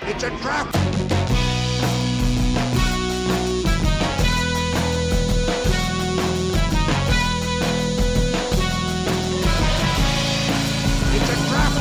It's a trap! It's a trap!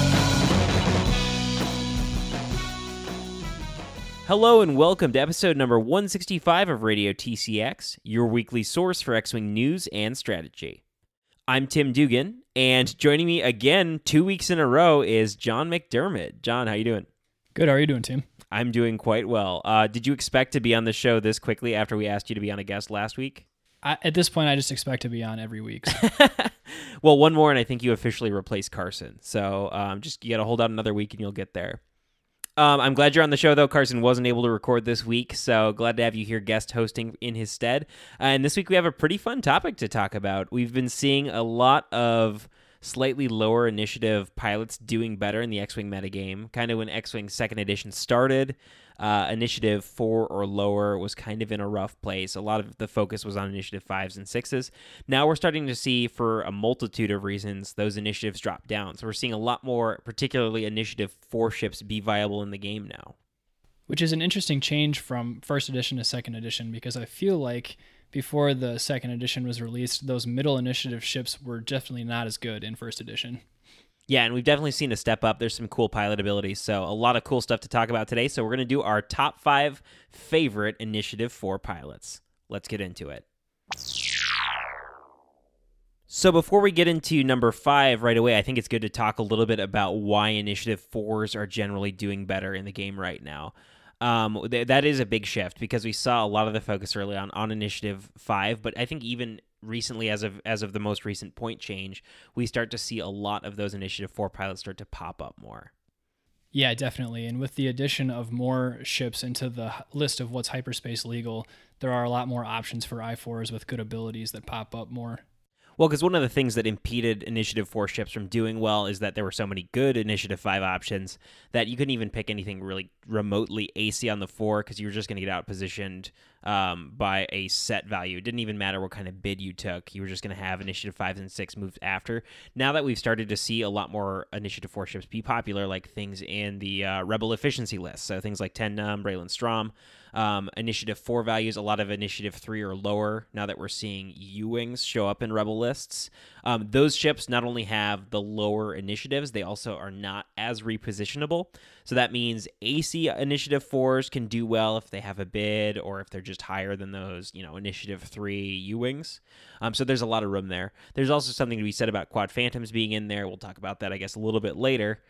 Hello and welcome to episode number 165 of Radio TCX, your weekly source for X-Wing news and strategy. I'm Tim Dugan, and joining me again 2 weeks in a row is John McDermott. John, how you doing? Good. How are you doing, Tim? I'm doing quite well. Did you expect to be on the show this quickly after we asked you to be on a guest last week? At this point, I just expect to be on every week. So. Well, one more, and I think you officially replaced Carson. So just you got to hold out another week, and you'll get there. I'm glad you're on the show, though. Carson wasn't able to record this week, so glad to have you here guest hosting in his stead. And this week we have a pretty fun topic to talk about. We've been seeing a lot of slightly lower initiative pilots doing better in the X-Wing metagame. Kind of when X-Wing 2nd Edition started, initiative 4 or lower was kind of in a rough place. A lot of the focus was on initiative 5s and 6s. Now we're starting to see, for a multitude of reasons, those initiatives drop down. So we're seeing a lot more, particularly initiative 4 ships, be viable in the game now. Which is an interesting change from 1st Edition to 2nd Edition, because I feel like before the 2nd Edition was released, those middle initiative ships were definitely not as good in 1st Edition. Yeah, and we've definitely seen a step up. There's some cool pilot abilities, so a lot of cool stuff to talk about today. So we're going to do our top 5 favorite Initiative 4 pilots. Let's get into it. So before we get into number 5 right away, I think it's good to talk a little bit about why Initiative 4s are generally doing better in the game right now. That is a big shift because we saw a lot of the focus early on Initiative 5, but I think even recently, as of the most recent point change, we start to see a lot of those Initiative 4 pilots start to pop up more. Yeah, definitely. And with the addition of more ships into the list of what's hyperspace legal, there are a lot more options for I4s with good abilities that pop up more. Well, because one of the things that impeded Initiative 4 ships from doing well is that there were so many good Initiative 5 options that you couldn't even pick anything really remotely AC on the 4 because you were just going to get outpositioned by a set value. It didn't even matter what kind of bid you took. You were just going to have Initiative 5s and 6 moved after. Now that we've started to see a lot more Initiative 4 ships be popular, like things in the Rebel Efficiency list, so things like Ten Numb, Braylon Strom, Initiative 4 values, a lot of Initiative 3 or lower, now that we're seeing U-Wings show up in Rebel lists. Those ships not only have the lower initiatives, they also are not as repositionable. So that means AC Initiative 4s can do well if they have a bid or if they're just higher than those, Initiative 3 U-Wings. So there's a lot of room there. There's also something to be said about Quad Phantoms being in there. We'll talk about that, I guess, a little bit later.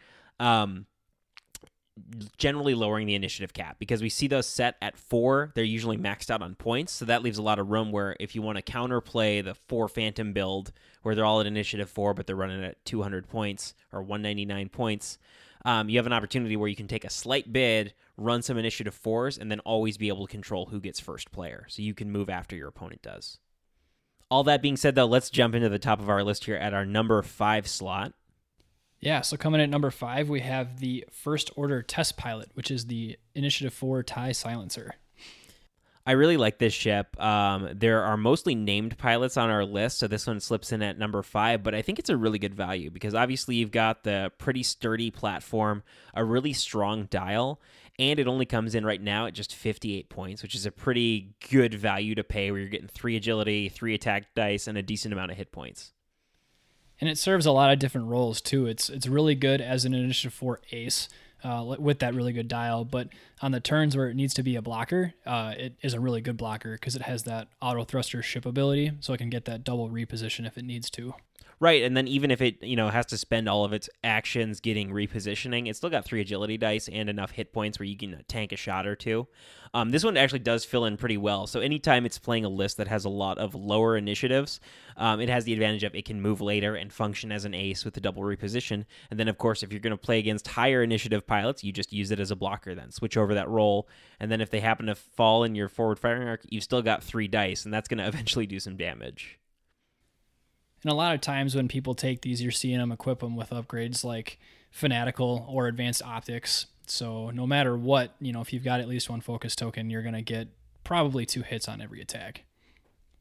Generally lowering the initiative cap because we see those set at 4. They're usually maxed out on points, so that leaves a lot of room where if you want to counterplay the 4 Phantom build where they're all at initiative 4 but they're running at 200 points or 199 points, you have an opportunity where you can take a slight bid, run some initiative 4s, and then always be able to control who gets first player, so you can move after your opponent does. All that being said, though, let's jump into the top of our list here at our number 5 slot. Yeah, so coming at number 5, we have the First Order Test Pilot, which is the Initiative 4 TIE Silencer. I really like this ship. There are mostly named pilots on our list, so this one slips in at number 5, but I think it's a really good value because obviously you've got the pretty sturdy platform, a really strong dial, and it only comes in right now at just 58 points, which is a pretty good value to pay where you're getting 3 agility, 3 attack dice, and a decent amount of hit points. And it serves a lot of different roles, too. It's really good as an Initiative 4 ace with that really good dial, but on the turns where it needs to be a blocker, it is a really good blocker because it has that auto thruster ship ability, so it can get that double reposition if it needs to. Right, and then even if it has to spend all of its actions getting repositioning, it's still got 3 agility dice and enough hit points where you can tank a shot or 2. This one actually does fill in pretty well. So anytime it's playing a list that has a lot of lower initiatives, it has the advantage of it can move later and function as an ace with the double reposition. And then, of course, if you're going to play against higher initiative pilots, you just use it as a blocker then. Switch over that role, and then if they happen to fall in your forward firing arc, you've still got 3 dice, and that's going to eventually do some damage. And a lot of times when people take these, you're seeing them equip them with upgrades like Fanatical or Advanced Optics. So no matter what, if you've got at least one focus token, you're going to get probably 2 hits on every attack.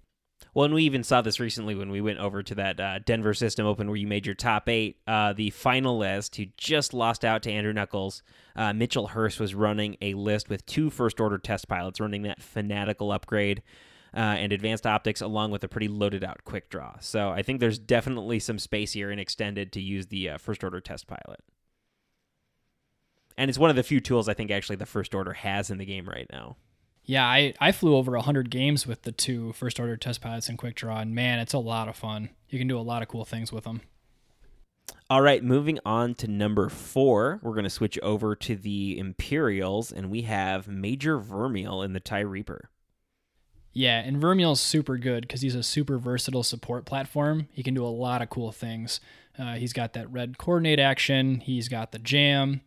Well, and we even saw this recently when we went over to that Denver System Open where you made your top 8. The finalist who just lost out to Andrew Knuckles, Mitchell Hurst, was running a list with 2 first-order test pilots, running that Fanatical upgrade and advanced optics along with a pretty loaded-out quick draw. So I think there's definitely some space here in Extended to use the first-order test pilot. And it's one of the few tools I think actually the First Order has in the game right now. Yeah, I flew over 100 games with the 2 first order test pilots and quick draw, and man, it's a lot of fun. You can do a lot of cool things with them. All right, moving on to number 4, we're going to switch over to the Imperials, and we have Major Vermeil in the TIE Reaper. Yeah, and Vermeil's super good because he's a super versatile support platform. He can do a lot of cool things. He's got that red coordinate action. He's got the jam.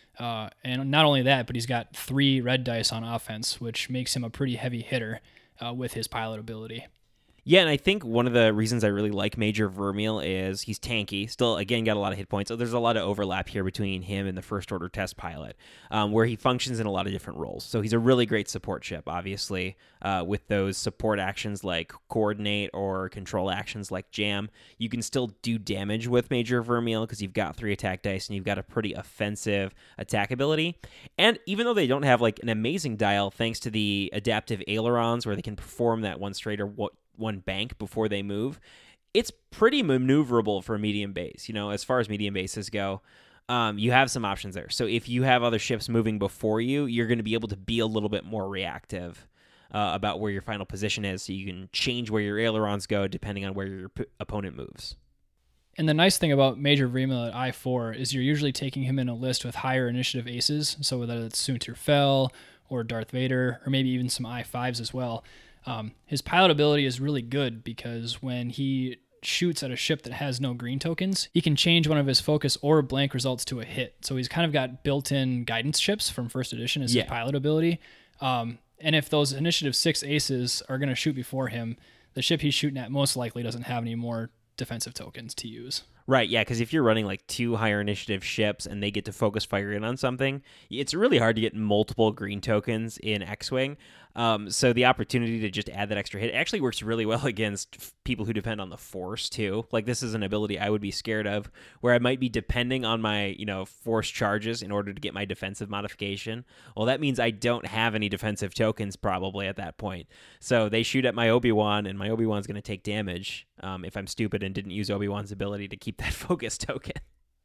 And not only that, but he's got 3 red dice on offense, which makes him a pretty heavy hitter with his pilot ability. Yeah, and I think one of the reasons I really like Major Vermeil is he's tanky. Still, again, got a lot of hit points. So there's a lot of overlap here between him and the First Order test pilot, where he functions in a lot of different roles. So he's a really great support ship, obviously, with those support actions like Coordinate or control actions like Jam. You can still do damage with Major Vermeil because you've got 3 attack dice and you've got a pretty offensive attack ability. And even though they don't have like an amazing dial, thanks to the adaptive ailerons where they can perform that one straight or one bank before they move, it's pretty maneuverable for a medium base. You know, as far as medium bases go, you have some options there. So if you have other ships moving before you, you're going to be able to be a little bit more reactive about where your final position is, so you can change where your ailerons go depending on where your opponent moves. And the nice thing about Major Vermeil at I-4 is you're usually taking him in a list with higher initiative aces, so whether it's Soontir Fel or Darth Vader, or maybe even some I-5s as well. His pilot ability is really good because when he shoots at a ship that has no green tokens, he can change one of his focus or blank results to a hit. So he's kind of got built-in guidance chips from first edition as his pilot ability. And if those initiative 6 aces are going to shoot before him, the ship he's shooting at most likely doesn't have any more defensive tokens to use. Right, yeah, because if you're running like 2 higher initiative ships and they get to focus fire in on something, it's really hard to get multiple green tokens in X-Wing. So the opportunity to just add that extra hit actually works really well against people who depend on the Force too. Like this is an ability I would be scared of, where I might be depending on my Force charges in order to get my defensive modification. Well, that means I don't have any defensive tokens probably at that point. So they shoot at my Obi-Wan, and my Obi-Wan's going to take damage if I'm stupid and didn't use Obi-Wan's ability to keep that focus token.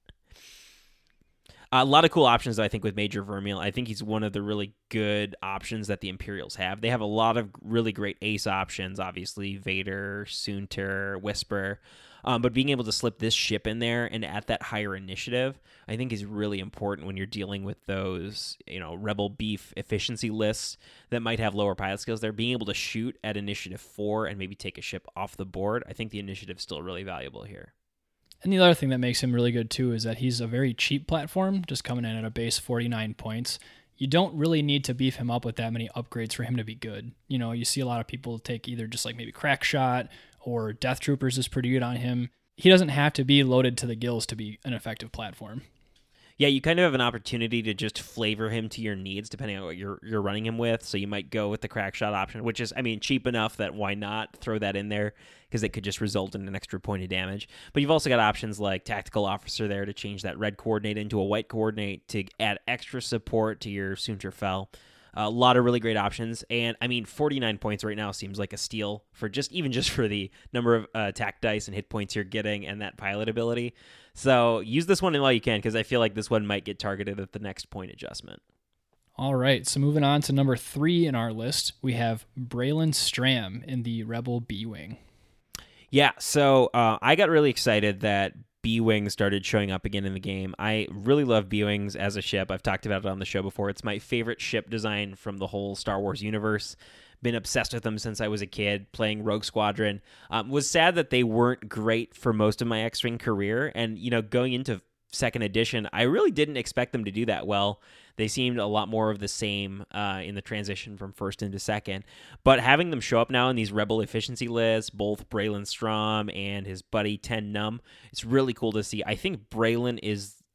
A lot of cool options, though, I think, with Major Vermeil. I think he's one of the really good options that the Imperials have. They have a lot of really great ace options, obviously, Vader, Soontir, Whisper. But being able to slip this ship in there and at that higher initiative, I think is really important when you're dealing with those, Rebel Beef efficiency lists that might have lower pilot skills. They're being able to shoot at initiative 4 and maybe take a ship off the board. I think the initiative's still really valuable here. And the other thing that makes him really good, too, is that he's a very cheap platform, just coming in at a base 49 points. You don't really need to beef him up with that many upgrades for him to be good. You see a lot of people take either just like maybe Crackshot or Death Troopers is pretty good on him. He doesn't have to be loaded to the gills to be an effective platform. Yeah, you kind of have an opportunity to just flavor him to your needs depending on what you're running him with. So you might go with the Crackshot option, which is, cheap enough that why not throw that in there, because it could just result in an extra point of damage. But you've also got options like Tactical Officer there to change that red coordinate into a white coordinate to add extra support to your Soontir Fel. A lot of really great options, and 49 points right now seems like a steal for just for the number of attack dice and hit points you're getting and that pilot ability. So use this one while you can, because I feel like this one might get targeted at the next point adjustment. All right, so moving on to number 3 in our list, we have Braylen Stram in the Rebel B-Wing. Yeah, so I got really excited that B-Wing started showing up again in the game. I really love B-Wings as a ship. I've talked about it on the show before. It's my favorite ship design from the whole Star Wars universe. Been obsessed with them since I was a kid, playing Rogue Squadron. Was sad that they weren't great for most of my X-Wing career, and going into second edition, I really didn't expect them to do that well. They seemed a lot more of the same in the transition from first into second. But having them show up now in these Rebel efficiency lists, both Braylen Stram and his buddy Ten Numb, it's really cool to see. I think Braylen is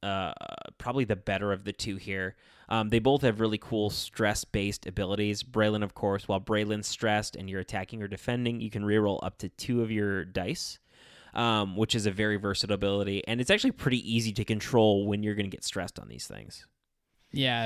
probably the better of the two here. They both have really cool stress-based abilities. Braylon, of course, while Braylin's stressed and you're attacking or defending, you can reroll up to 2 of your dice, which is a very versatile ability. And it's actually pretty easy to control when you're going to get stressed on these things. Yeah,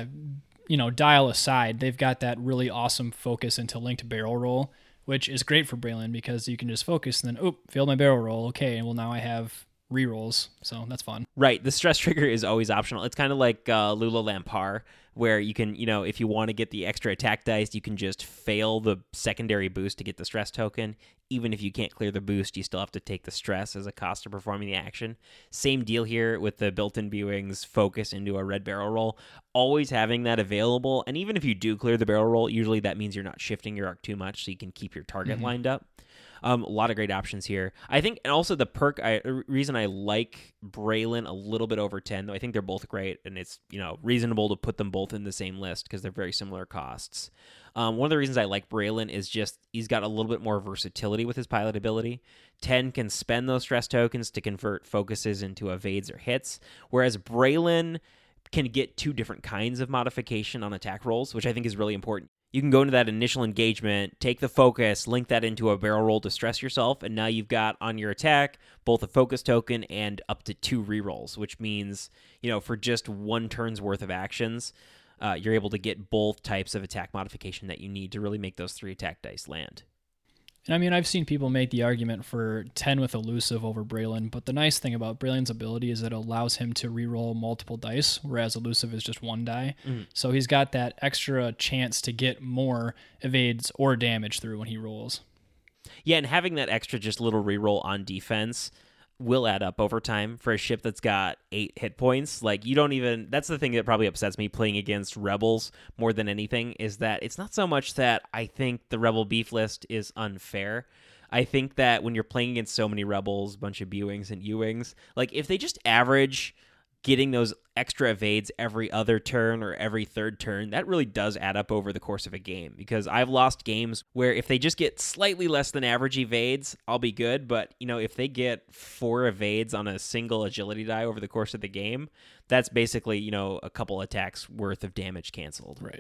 dial aside, they've got that really awesome focus into linked barrel roll, which is great for Braylon because you can just focus and then, failed my barrel roll. Okay, well, now I have rerolls, so that's fun. Right, the stress trigger is always optional. It's kind of like Lula Lampar, where you can, if you want to get the extra attack dice, you can just fail the secondary boost to get the stress token. Even if you can't clear the boost, you still have to take the stress as a cost of performing the action. Same deal here with the built-in B-Wings focus into a red barrel roll. Always having that available, and even if you do clear the barrel roll, usually that means you're not shifting your arc too much, so you can keep your target lined up. A lot of great options here. I think, and also the reason I like Braylon a little bit over 10, though I think they're both great, and it's, reasonable to put them both in the same list because they're very similar costs. One of the reasons I like Braylon is just he's got a little bit more versatility with his pilot ability. 10 can spend those stress tokens to convert focuses into evades or hits, whereas Braylon can get 2 different kinds of modification on attack rolls, which I think is really important. You can go into that initial engagement, take the focus, link that into a barrel roll to stress yourself, and now you've got on your attack both a focus token and up to 2 rerolls, which means, for just 1 turn's worth of actions, you're able to get both types of attack modification that you need to really make those 3 attack dice land. And I mean, I've seen people make the argument for 10 with Elusive over Braylon, but the nice thing about Braylon's ability is it allows him to reroll multiple dice, whereas Elusive is just 1 die. So he's got that extra chance to get more evades or damage through when he rolls. Yeah, and having that extra just little reroll on defense will add up over time for a ship that's got 8 hit points. Like, that's the thing that probably upsets me playing against Rebels more than anything, is that it's not so much that I think the Rebel beef list is unfair. I think that when you're playing against so many Rebels, a bunch of B-Wings and U-Wings, like, if they just average getting those extra evades every other turn or every third turn, that really does add up over the course of a game, because I've lost games where if they just get slightly less than average evades, I'll be good, but if they get 4 evades on a single agility die over the course of the game, that's basically, a couple attacks worth of damage canceled. Right.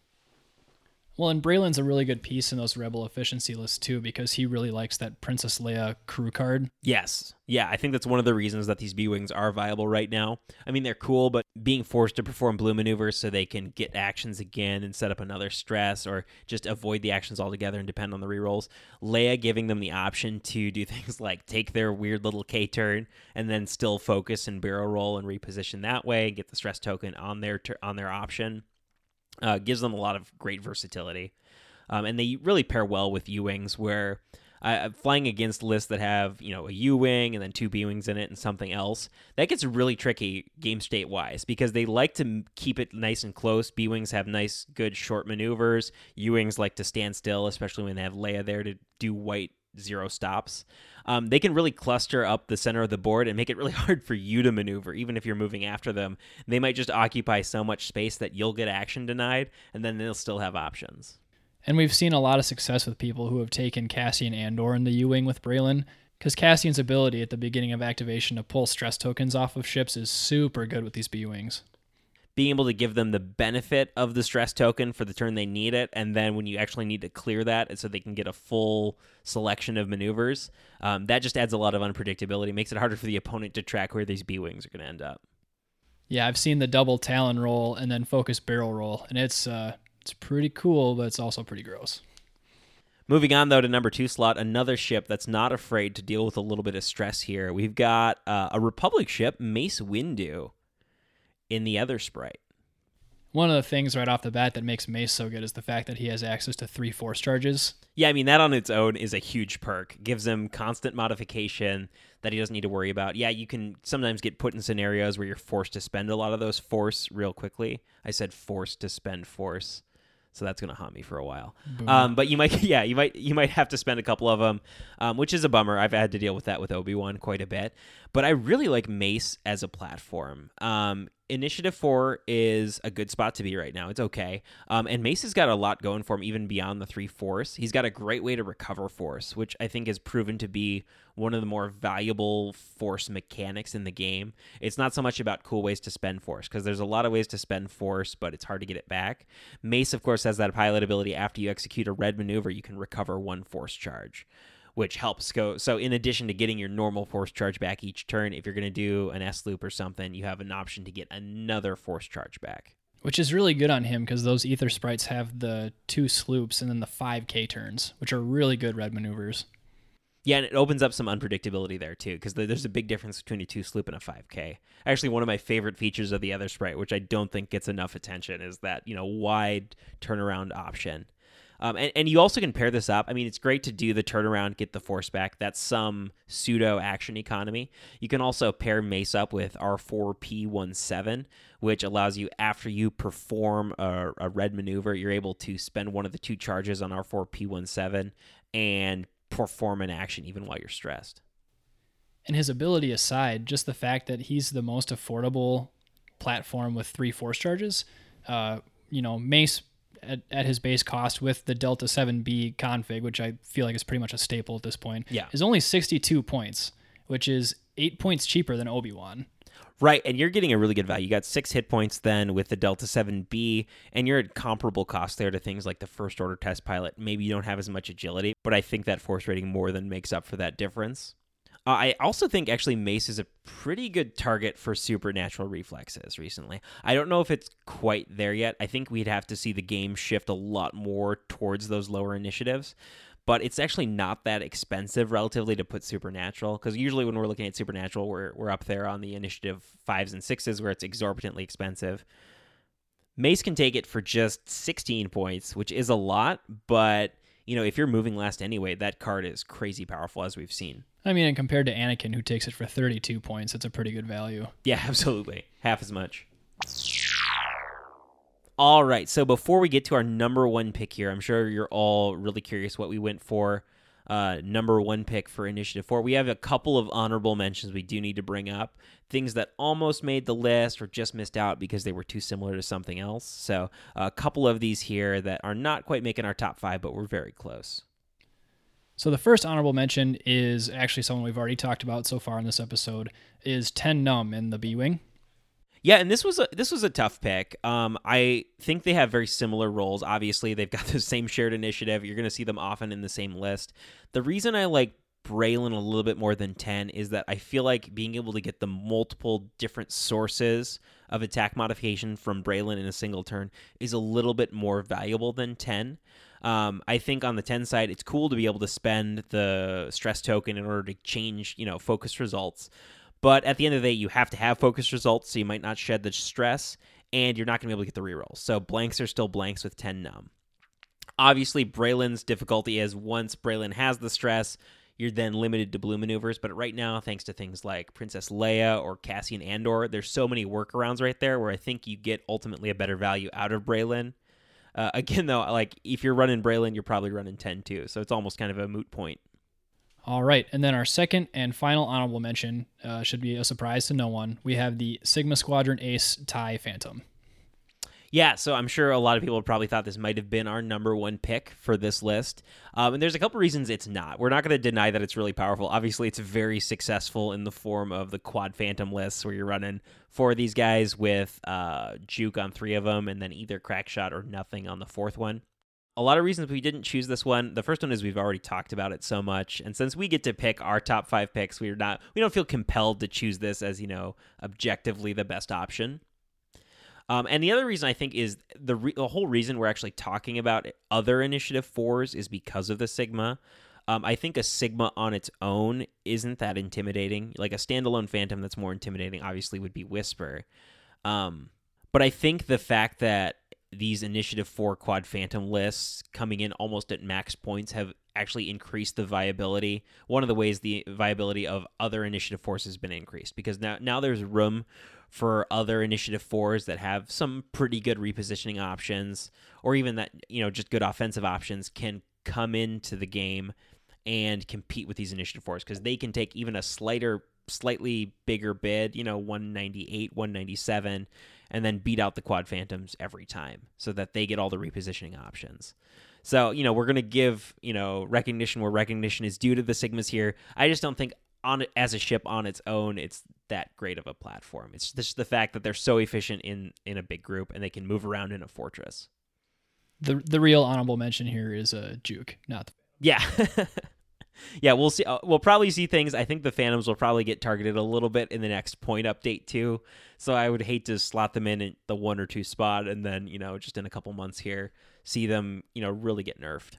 Well, and Braylon's a really good piece in those Rebel efficiency lists, too, because he really likes that Princess Leia crew card. Yes. Yeah, I think that's one of the reasons that these B-Wings are viable right now. I mean, they're cool, but being forced to perform blue maneuvers so they can get actions again and set up another stress, or just avoid the actions altogether and depend on the rerolls. Leia giving them the option to do things like take their weird little K-turn and then still focus and barrel roll and reposition that way, get the stress token on their option. Gives them a lot of great versatility. And they really pair well with U-Wings, where flying against lists that have, a U-Wing and then 2 B-Wings in it and something else, that gets really tricky game state-wise, because they like to keep it nice and close. B-Wings have nice, good short maneuvers. U-Wings like to stand still, especially when they have Leia there to do white 0 stops. They can really cluster up the center of the board and make it really hard for you to maneuver, even if you're moving after them. They might just occupy so much space that you'll get action denied, and then they'll still have options. And we've seen a lot of success with people who have taken Cassian Andor in the U-Wing with Braylon, because Cassian's ability at the beginning of activation to pull stress tokens off of ships is super good with these B-Wings. Being able to give them the benefit of the stress token for the turn they need it, and then when you actually need to clear that so they can get a full selection of maneuvers, that just adds a lot of unpredictability, makes it harder for the opponent to track where these B-Wings are going to end up. Yeah, I've seen the double Talon roll and then focus barrel roll, and it's pretty cool, but it's also pretty gross. Moving on, though, to number 2 slot, another ship that's not afraid to deal with a little bit of stress here. We've got a Republic ship, Mace Windu, in the other sprite. One of the things right off the bat that makes Mace so good is the fact that he has access to 3 force charges. Yeah, I mean, that on its own is a huge perk. Gives him constant modification that he doesn't need to worry about. Yeah, you can sometimes get put in scenarios where you're forced to spend a lot of those force real quickly. I said forced to spend force, so that's going to haunt me for a while. But you might have to spend a couple of them, which is a bummer. I've had to deal with that with Obi-Wan quite a bit. But I really like Mace as a platform. Initiative 4 is a good spot to be right now. It's okay. And Mace has got a lot going for him even beyond the 3 force. He's got a great way to recover force, which I think has proven to be one of the more valuable force mechanics in the game. It's not so much about cool ways to spend force, because there's a lot of ways to spend force, but it's hard to get it back. Mace, of course, has that pilot ability. After you execute a red maneuver, you can recover 1 force charge, which helps go. So in addition to getting your normal force charge back each turn, if you're going to do an S loop or something, you have an option to get another force charge back. Which is really good on him because those Ether Sprites have the 2 sloops and then the 5K turns, which are really good red maneuvers. Yeah, and it opens up some unpredictability there too, because there's a big difference between a 2 sloop and a 5K. Actually, one of my favorite features of the other sprite, which I don't think gets enough attention, is that, wide turnaround option. And you also can pair this up. I mean, it's great to do the turnaround, get the force back. That's some pseudo action economy. You can also pair Mace up with R4P17, which allows you, after you perform a red maneuver, you're able to spend one of the 2 charges on R4P17 and perform an action even while you're stressed. And his ability aside, just the fact that he's the most affordable platform with 3 force charges, Mace at his base cost with the Delta 7B config, which I feel like is pretty much a staple at this point, is only 62 points, which is 8 points cheaper than Obi-Wan. Right, and you're getting a really good value. You got 6 hit points then with the Delta 7B, and you're at comparable cost there to things like the First Order Test Pilot. Maybe you don't have as much agility, but I think that force rating more than makes up for that difference. I also think actually Mace is a pretty good target for supernatural reflexes recently. I don't know if it's quite there yet. I think we'd have to see the game shift a lot more towards those lower initiatives, but it's actually not that expensive relatively to put supernatural, because usually when we're looking at supernatural, we're up there on the initiative 5s and 6s where it's exorbitantly expensive. Mace can take it for just 16 points, which is a lot, but if you're moving last anyway, that card is crazy powerful, as we've seen. I mean, and compared to Anakin, who takes it for 32 points, it's a pretty good value. Yeah, absolutely. Half as much. All right, so before we get to our number 1 pick here, I'm sure you're all really curious what we went for. Number 1 pick for Initiative 4. We have a couple of honorable mentions we do need to bring up. Things that almost made the list or just missed out because they were too similar to something else. So a couple of these here that are not quite making our top 5, but we're very close. So the first honorable mention is actually someone we've already talked about so far in this episode, is Ten Numb in the B-Wing. Yeah, and this was a tough pick. I think they have very similar roles. Obviously, they've got the same shared initiative. You're going to see them often in the same list. The reason I like Braylon a little bit more than 10 is that I feel like being able to get the multiple different sources of attack modification from Braylon in a single turn is a little bit more valuable than 10. I think on the 10 side, it's cool to be able to spend the stress token in order to change, focus results. But at the end of the day, you have to have focus results, so you might not shed the stress, and you're not going to be able to get the rerolls. So blanks are still blanks with 10 numb. Obviously, Braylon's difficulty is once Braylon has the stress, you're then limited to blue maneuvers. But right now, thanks to things like Princess Leia or Cassian Andor, there's so many workarounds right there where I think you get ultimately a better value out of Braylon. Again, though, like if you're running Braylon, you're probably running 10 too. So it's almost kind of a moot point. All right, and then our second and final honorable mention should be a surprise to no one. We have the Sigma Squadron Ace TIE Phantom. Yeah, so I'm sure a lot of people probably thought this might have been our number 1 pick for this list. And there's a couple reasons it's not. We're not going to deny that it's really powerful. Obviously, it's very successful in the form of the Quad Phantom lists where you're running 4 of these guys with Juke on 3 of them and then either Crackshot or nothing on the 4th one. A lot of reasons we didn't choose this one. The first one is we've already talked about it so much, and since we get to pick our top 5 picks, we don't feel compelled to choose this as objectively the best option. And the other reason I think is the whole reason we're actually talking about other Initiative 4s is because of the Sigma. I think a Sigma on its own isn't that intimidating. Like a standalone Phantom that's more intimidating obviously would be Whisper. But I think the fact that these Initiative 4 Quad Phantom lists coming in almost at max points have actually increased the viability. One of the ways the viability of other Initiative 4s has been increased, because now there's room for other Initiative 4s that have some pretty good repositioning options, or even that, just good offensive options can come into the game and compete with these Initiative 4s, because they can take even a slighter slightly bigger bid, 198, 197, and then beat out the Quad Phantoms every time so that they get all the repositioning options. So, we're going to give, recognition where recognition is due to the Sigmas here. I just don't think as a ship on its own, it's that great of a platform. It's just the fact that they're so efficient in a big group and they can move around in a fortress. The real honorable mention here is a Juke, not the... Yeah. Yeah, we'll see. We'll probably see things. I think the Phantoms will probably get targeted a little bit in the next point update too. So I would hate to slot them in at the 1 or 2 spot and then, just in a couple months here, see them, really get nerfed.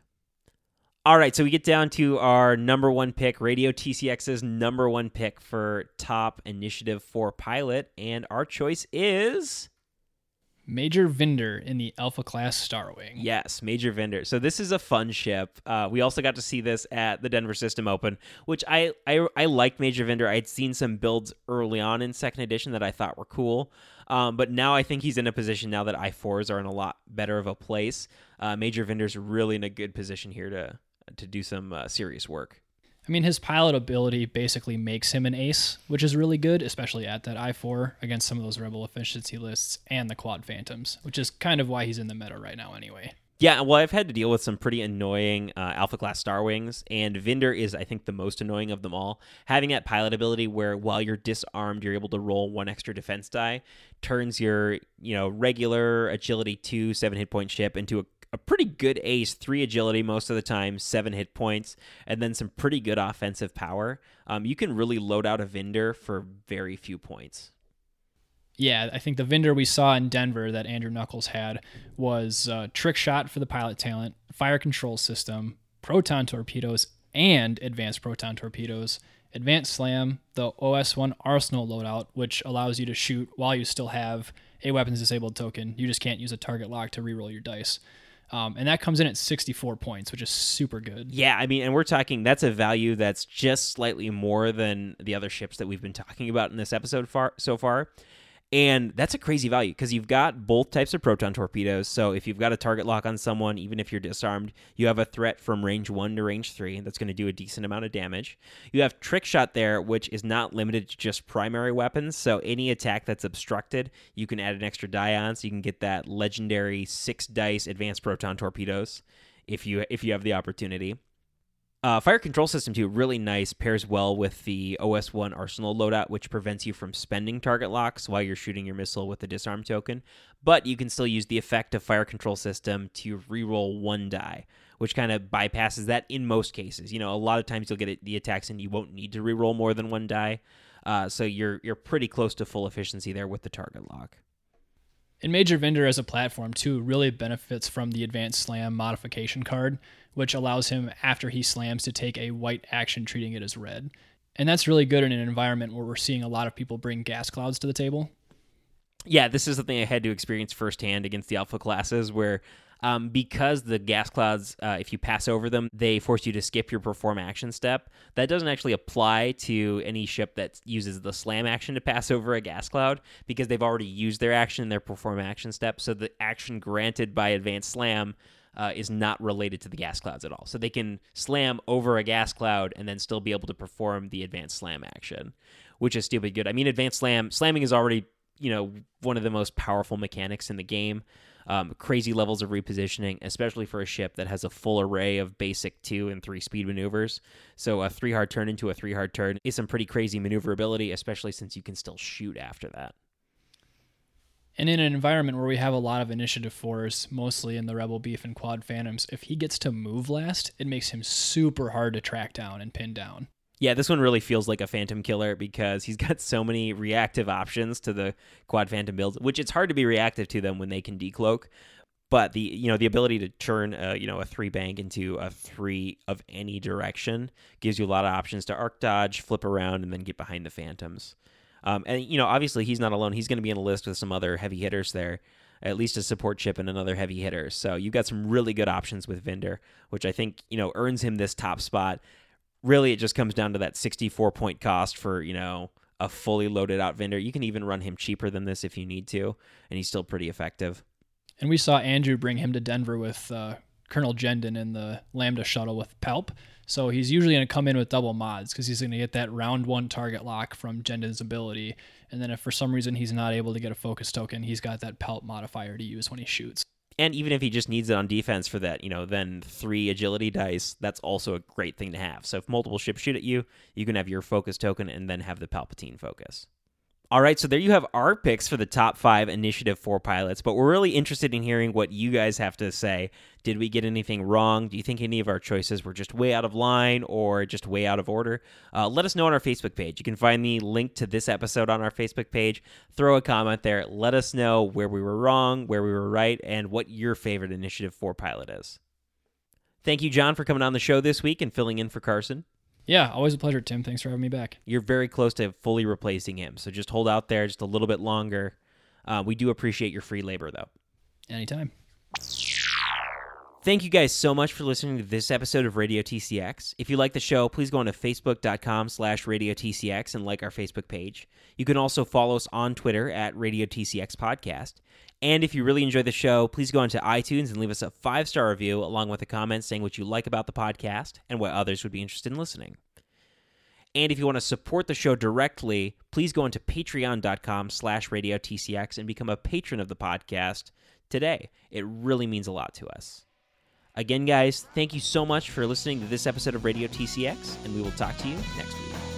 All right, so we get down to our number 1 pick, Radio TCX's number 1 pick for top Initiative 4 pilot, and our choice is... Major Vinder in the Alpha Class Starwing. Yes, Major Vinder. So this is a fun ship. We also got to see this at the Denver System Open, which I liked Major Vinder. I'd seen some builds early on in 2nd edition that I thought were cool. But now I think he's in a position now that I4s are in a lot better of a place. Major Vinder's really in a good position here to do some serious work. I mean, his pilot ability basically makes him an ace, which is really good, especially at that I4 against some of those Rebel efficiency lists and the Quad Phantoms, which is kind of why he's in the meta right now anyway. Yeah, well, I've had to deal with some pretty annoying Alpha Class Starwings, and Vinder is, I think, the most annoying of them all. Having that pilot ability where while you're disarmed, you're able to roll 1 extra defense die, turns your regular agility 2 7-hit point ship into a pretty good ace, 3 agility most of the time, 7 hit points, and then some pretty good offensive power. You can really load out a Vinder for very few points. Yeah, I think the Vinder we saw in Denver that Andrew Knuckles had was Trick Shot for the pilot talent, Fire Control System, Proton Torpedoes, and Advanced Proton Torpedoes, Advanced Slam, the OS1 Arsenal loadout, which allows you to shoot while you still have a weapons disabled token. You just can't use a target lock to reroll your dice. And that comes in at 64 points, which is super good. Yeah, I mean, and we're talking, that's a value that's just slightly more than the other ships that we've been talking about in this episode so far. And that's a crazy value because you've got both types of proton torpedoes. So if you've got a target lock on someone, even if you're disarmed, you have a threat from range 1 to range 3. That's going to do a decent amount of damage. You have Trick Shot there, which is not limited to just primary weapons. So any attack that's obstructed, you can add an extra die on. So you can get that legendary 6 dice advanced proton torpedoes if you have the opportunity. Fire Control System, too, really nice, pairs well with the OS1 Arsenal loadout, which prevents you from spending target locks while you're shooting your missile with the disarm token, but you can still use the effect of Fire Control System to reroll 1 die, which kind of bypasses that in most cases. A lot of times you'll get the attacks and you won't need to reroll more than 1 die, so you're pretty close to full efficiency there with the target lock. And Major Vinder as a platform, too, really benefits from the Advanced Slam modification card, which allows him, after he slams, to take a white action, treating it as red. And that's really good in an environment where we're seeing a lot of people bring gas clouds to the table. Yeah, this is something I had to experience firsthand against the alpha classes, where because the gas clouds, if you pass over them, they force you to skip your perform action step. That doesn't actually apply to any ship that uses the slam action to pass over a gas cloud because they've already used their action in their perform action step. So the action granted by advanced slam is not related to the gas clouds at all. So they can slam over a gas cloud and then still be able to perform the advanced slam action, which is stupid good. I mean, advanced slamming is already, one of the most powerful mechanics in the game. Crazy levels of repositioning, especially for a ship that has a full array of basic 2 and 3 speed maneuvers. So a 3 hard turn into a 3 hard turn is some pretty crazy maneuverability, especially since you can still shoot after that. And in an environment where we have a lot of initiative 4s, mostly in the Rebel Beef and Quad Phantoms, if he gets to move last, it makes him super hard to track down and pin down. Yeah, this one really feels like a Phantom killer because he's got so many reactive options to the Quad Phantom builds, which it's hard to be reactive to them when they can decloak. But the ability to turn a 3 bank into a 3 of any direction gives you a lot of options to arc dodge, flip around, and then get behind the Phantoms. And obviously he's not alone. He's going to be in a list with some other heavy hitters there, at least a support ship and another heavy hitter. So you've got some really good options with Vinder, which I think earns him this top spot. Really, it just comes down to that 64-point cost for, a fully loaded out Vinder. You can even run him cheaper than this if you need to, and he's still pretty effective. And we saw Andrew bring him to Denver with Colonel Jendon in the Lambda shuttle with Palp. So he's usually going to come in with double mods because he's going to get that round 1 target lock from Jendon's ability. And then if for some reason he's not able to get a focus token, he's got that pelt modifier to use when he shoots. And even if he just needs it on defense for that, then 3 agility dice, that's also a great thing to have. So if multiple ships shoot at you, you can have your focus token and then have the Palpatine focus. All right, so there you have our picks for the top 5 Initiative 4 pilots, but we're really interested in hearing what you guys have to say. Did we get anything wrong? Do you think any of our choices were just way out of line or just way out of order? Let us know on our Facebook page. You can find the link to this episode on our Facebook page. Throw a comment there. Let us know where we were wrong, where we were right, and what your favorite Initiative 4 pilot is. Thank you, John, for coming on the show this week and filling in for Carson. Yeah, always a pleasure, Tim. Thanks for having me back. You're very close to fully replacing him, so just hold out there just a little bit longer. We do appreciate your free labor, though. Anytime. Thank you guys so much for listening to this episode of Radio TCX. If you like the show, please go on to facebook.com/RadioTCX and like our Facebook page. You can also follow us on Twitter at Radio TCX Podcast. And if you really enjoy the show, please go onto iTunes and leave us a 5-star review along with a comment saying what you like about the podcast and what others would be interested in listening. And if you want to support the show directly, please go into patreon.com/RadioTCX and become a patron of the podcast today. It really means a lot to us. Again, guys, thank you so much for listening to this episode of Radio TCX, and we will talk to you next week.